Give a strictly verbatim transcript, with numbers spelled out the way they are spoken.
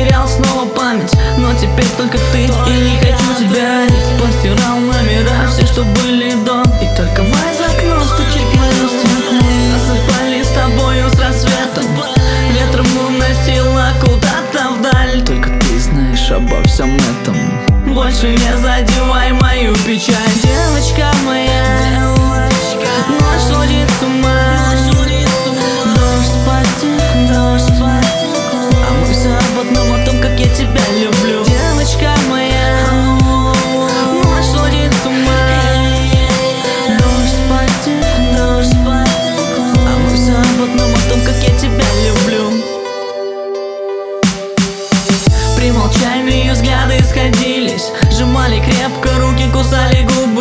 потерял снова память, но теперь только ты, и не хочу тебя. Постирал номера, все, что были до, и только май за окном стучит в мое стекло. Засыпали с тобою с рассветом, ветром уносило куда-то вдаль. Только ты знаешь обо всем этом, больше не задевай мою печаль. Девочка моя, ночь сводит с ума, дождь по стеклу, дождь по стеклу, а мы все об одном, о том, как я тебя люблю. Девочка моя, ночь сводит с ума, дождь по стеклу, дождь по стеклу, а мы все об одном, о том, как я тебя люблю. Примолчайные взгляды сходились, сжимали крепко руки, кусали губы.